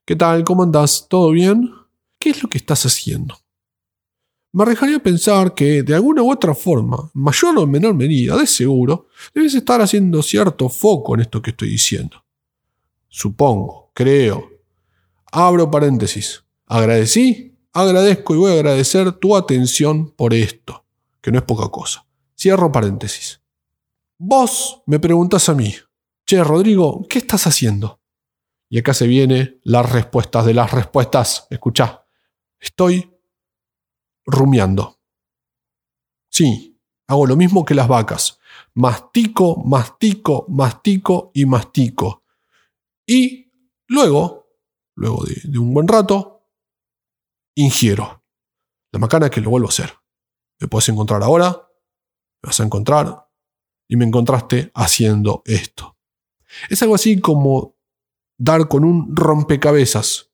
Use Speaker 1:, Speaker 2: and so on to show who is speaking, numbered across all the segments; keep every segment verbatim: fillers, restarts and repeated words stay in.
Speaker 1: ¿Qué tal? ¿Cómo andás? ¿Todo bien? ¿Qué es lo que estás haciendo? Me arriesgaría a pensar que, de alguna u otra forma, mayor o menor medida, de seguro, debes estar haciendo cierto foco en esto que estoy diciendo. Supongo, creo. Abro paréntesis. Agradecí, agradezco y voy a agradecer tu atención por esto, que no es poca cosa. Cierro paréntesis. Vos me preguntás a mí, che, Rodrigo, ¿qué estás haciendo? Y acá se vienen las respuestas de las respuestas. Escuchá, estoy rumiando. Sí, hago lo mismo que las vacas. Mastico, mastico, mastico y mastico. Y luego, luego de, de un buen rato, ingiero. La macana es que lo vuelvo a hacer. Me puedes encontrar ahora, me vas a encontrar, y me encontraste haciendo esto. Es algo así como dar con un rompecabezas.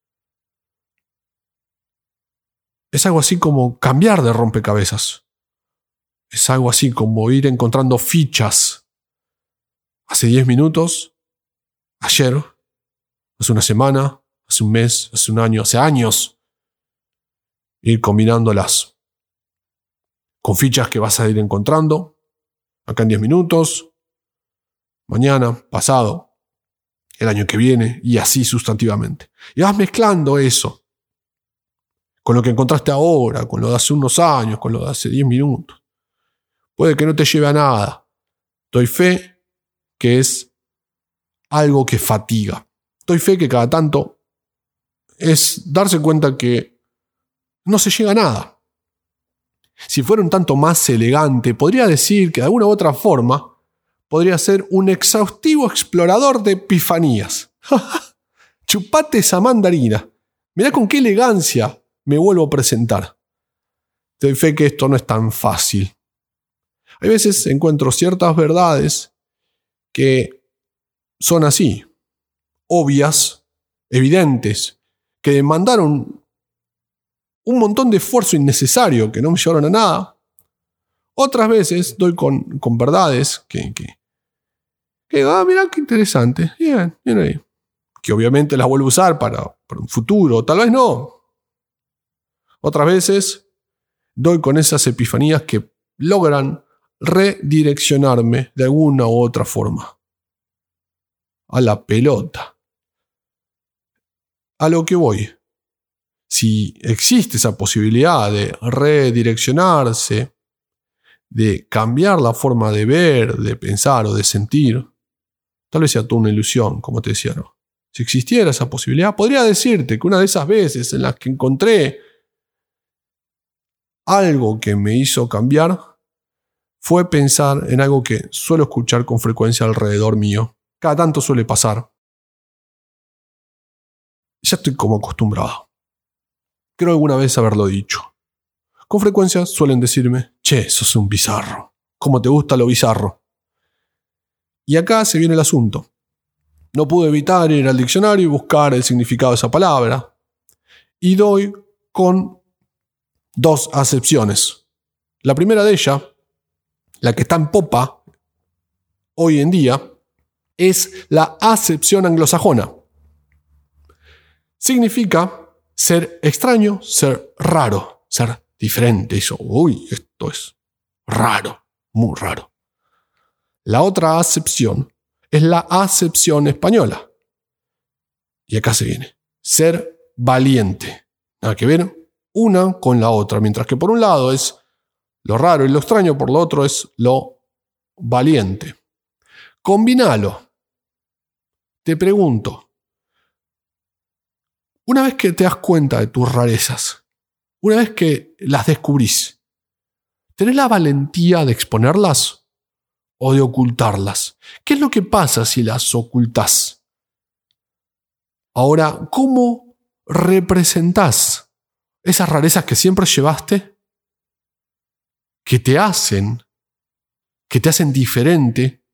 Speaker 1: Es algo así como cambiar de rompecabezas. Es algo así como ir encontrando fichas. Hace diez minutos, ayer, hace una semana, hace un mes, hace un año, hace años. Ir combinándolas con fichas que vas a ir encontrando acá en diez minutos, mañana, pasado, el año que viene, y así sustantivamente. Y vas mezclando eso con lo que encontraste ahora, con lo de hace unos años, con lo de hace diez minutos. Puede que no te lleve a nada. Doy fe que es algo que fatiga. Doy fe que cada tanto es darse cuenta que no se llega a nada. Si fuera un tanto más elegante, podría decir que de alguna u otra forma podría ser un exhaustivo explorador de epifanías. Chupate esa mandarina. Mirá con qué elegancia me vuelvo a presentar. Te doy fe que esto no es tan fácil. Hay veces encuentro ciertas verdades que son así, obvias, evidentes, que demandaron un montón de esfuerzo innecesario que no me llevaron a nada. Otras veces doy con, con verdades que, que, que ah, mirá qué interesante, bien, bien ahí. Que obviamente las vuelvo a usar para, para un futuro, tal vez no. Otras veces doy con esas epifanías que logran redireccionarme de alguna u otra forma. A la pelota. A lo que voy. Si existe esa posibilidad de redireccionarse, de cambiar la forma de ver, de pensar o de sentir, tal vez sea toda una ilusión, como te decía, ¿no? Si existiera esa posibilidad, podría decirte que una de esas veces en las que encontré algo que me hizo cambiar fue pensar en algo que suelo escuchar con frecuencia alrededor mío. Cada tanto suele pasar. Ya estoy como acostumbrado. Creo alguna vez haberlo dicho. Con frecuencia suelen decirme, che, sos un bizarro. ¿Cómo te gusta lo bizarro? Y acá se viene el asunto. No pude evitar ir al diccionario y buscar el significado de esa palabra. Y doy con dos acepciones. La primera de ellas, la que está en popa hoy en día, es la acepción anglosajona. Significa ser extraño, ser raro, ser diferente. Eso, uy, esto es raro, muy raro. La otra acepción es la acepción española. Y acá se viene. Ser valiente. Nada que ver una con la otra. Mientras que por un lado es lo raro y lo extraño, por lo otro es lo valiente. Combinalo. Te pregunto. Una vez que te das cuenta de tus rarezas, una vez que las descubrís, ¿tenés la valentía de exponerlas o de ocultarlas? ¿Qué es lo que pasa si las ocultás? Ahora, ¿cómo representás esas rarezas que siempre llevaste? Que te hacen, que te hacen diferente.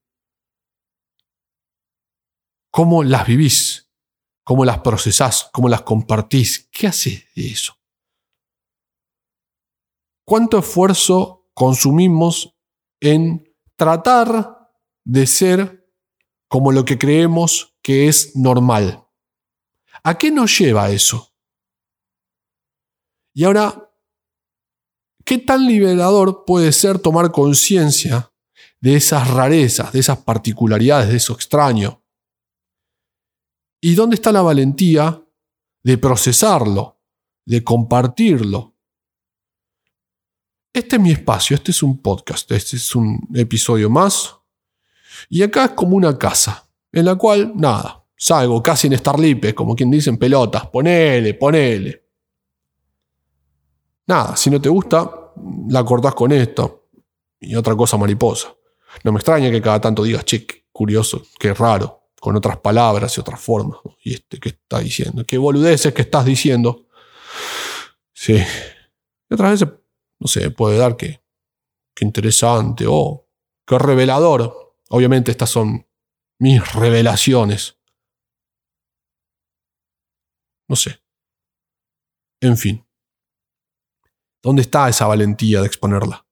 Speaker 1: ¿Cómo las vivís? ¿Cómo las procesás? ¿Cómo las compartís? ¿Qué haces de eso? ¿Cuánto esfuerzo consumimos en tratar de ser como lo que creemos que es normal? ¿A qué nos lleva eso? Y ahora, ¿qué tan liberador puede ser tomar conciencia de esas rarezas, de esas particularidades, de eso extraño? ¿Y dónde está la valentía de procesarlo, de compartirlo? Este es mi espacio, este es un podcast, este es un episodio más. Y acá es como una casa, en la cual, nada, salgo casi en Starlipe, como quien dice en pelotas, ponele, ponele. Nada, si no te gusta, la cortás con esto. Y otra cosa mariposa. No me extraña que cada tanto digas, che, qué curioso, qué raro, con otras palabras y otras formas. ¿Y este qué está diciendo? ¿Qué boludeces que estás diciendo? Sí. Y otras veces, no sé, puede dar que, que interesante o que revelador. Obviamente estas son mis revelaciones. No sé. En fin. ¿Dónde está esa valentía de exponerla?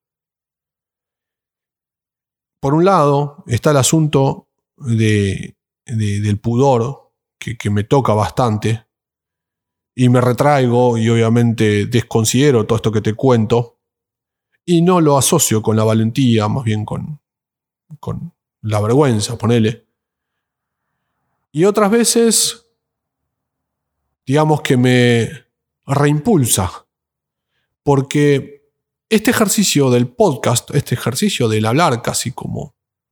Speaker 1: Por un lado está el asunto de, de, del pudor, que, que me toca bastante, y me retraigo y obviamente desconsidero todo esto que te cuento, y no lo asocio con la valentía, más bien con, con la vergüenza, ponele. Y otras veces, digamos que me reimpulsa, porque este ejercicio del podcast, este ejercicio del hablar casi como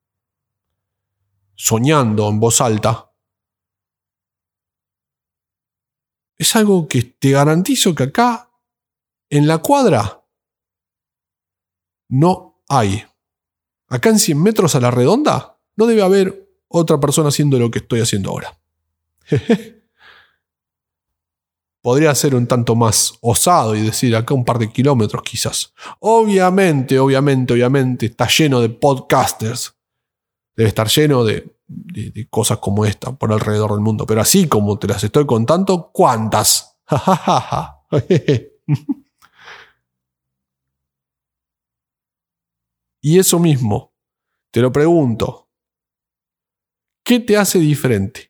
Speaker 1: soñando en voz alta, es algo que te garantizo que acá, en la cuadra, no hay. Acá en cien metros a la redonda, no debe haber otra persona haciendo lo que estoy haciendo ahora. Podría ser un tanto más osado y decir acá un par de kilómetros quizás. Obviamente, obviamente, obviamente está lleno de podcasters. Debe estar lleno de, de, de cosas como esta por alrededor del mundo. Pero así como te las estoy contando, ¿cuántas? Y eso mismo, te lo pregunto. ¿Qué te hace diferente?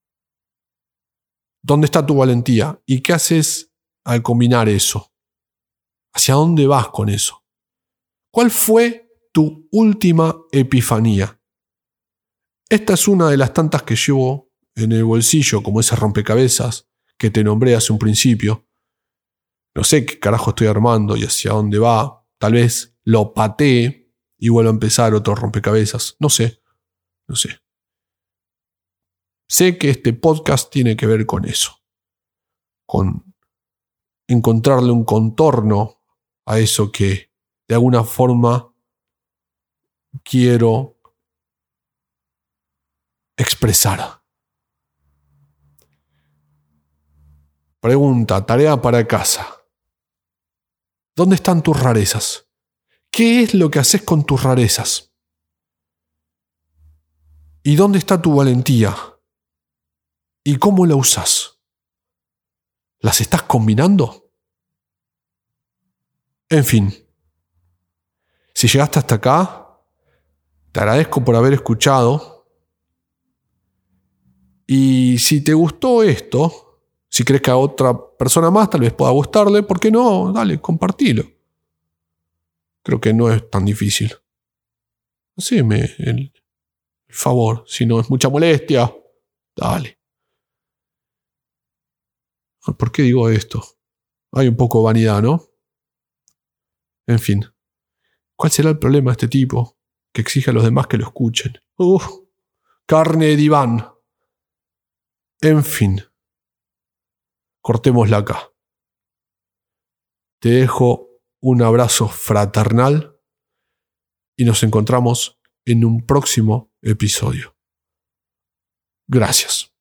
Speaker 1: ¿Dónde está tu valentía? ¿Y qué haces al combinar eso? ¿Hacia dónde vas con eso? ¿Cuál fue tu última epifanía? Esta es una de las tantas que llevo en el bolsillo, como ese rompecabezas que te nombré hace un principio. No sé qué carajo estoy armando y hacia dónde va. Tal vez lo patee y vuelva a empezar otro rompecabezas. No sé, no sé. Sé que este podcast tiene que ver con eso, con encontrarle un contorno a eso que de alguna forma quiero expresar. Pregunta, tarea para casa. ¿Dónde están tus rarezas? ¿Qué es lo que haces con tus rarezas? ¿Y dónde está tu valentía? ¿Y cómo la usas? ¿Las estás combinando? En fin, si llegaste hasta acá, te agradezco por haber escuchado. Y si te gustó esto, si crees que a otra persona más tal vez pueda gustarle, ¿por qué no? Dale, compartilo. Creo que no es tan difícil. Haceme el favor, si no es mucha molestia, dale. ¿Por qué digo esto? Hay un poco de vanidad, ¿no? En fin, ¿cuál será el problema de este tipo que exige a los demás que lo escuchen? ¡Uf! Carne de diván. En fin, cortémosla acá. Te dejo un abrazo fraternal y nos encontramos en un próximo episodio. Gracias.